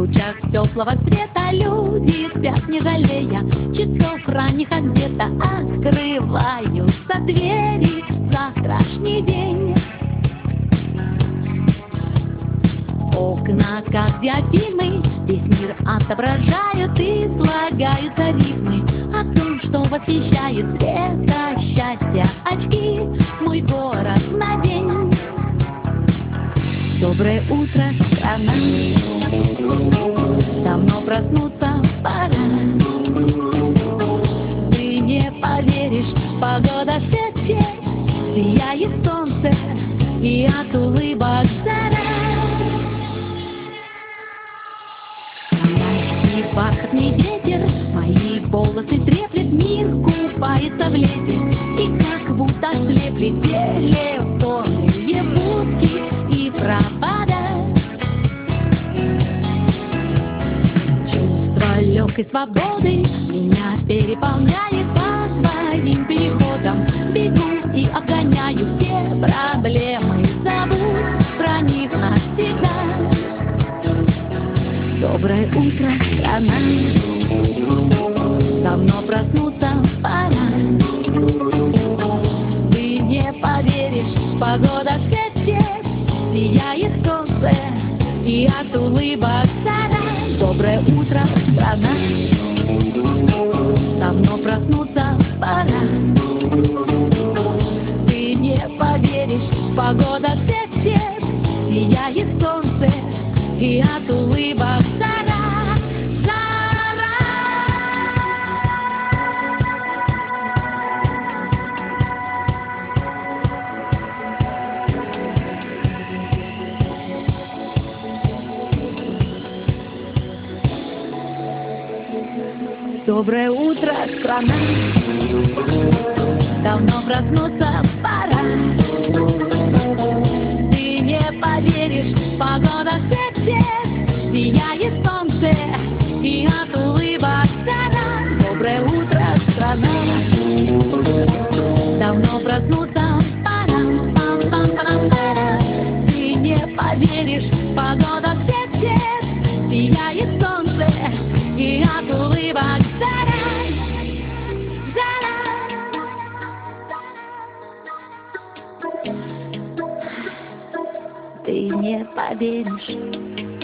лучах теплого света люди спят, не жалея часов ранних, а где-то открываются двери в завтрашний день. Окна, как диафильмы, весь мир отображают и слагаются рифмы о том, что восхищает цвета счастья очки. Мой город на день. Доброе утро, страна. Давно проснуться пора. Ты не поверишь, погода свет, сияет солнце и от улыбок жара. Мягкий бархатный ветер мои волосы треплет, мир купается в лете и как будто слеплет телефонные будки и провода. Чувство легкой свободы меня переполняет по своим переходам. Бегу и обгоняю все проблемы, забудь про них навсегда. Доброе утро, страна. Давно проснуться пора. Ты не поверишь, погода свет, сияет солнце и от улыбок жара. Доброе утро, страна. Давно проснуться пора. Ты не поверишь, погода свет, сияет солнце и от улыбок жара, жара. Доброе утро, страна. Давно проснуться пора. Ты не поверишь, погода свет, сияет солнце и от улыбок жара. Доброе утро, страна. Давно проснуться пора. Пам-пам-пам-пам. Ты не поверишь, погода свет, сияет солнце и от улыбок жара. Жара. Ты не поверишь.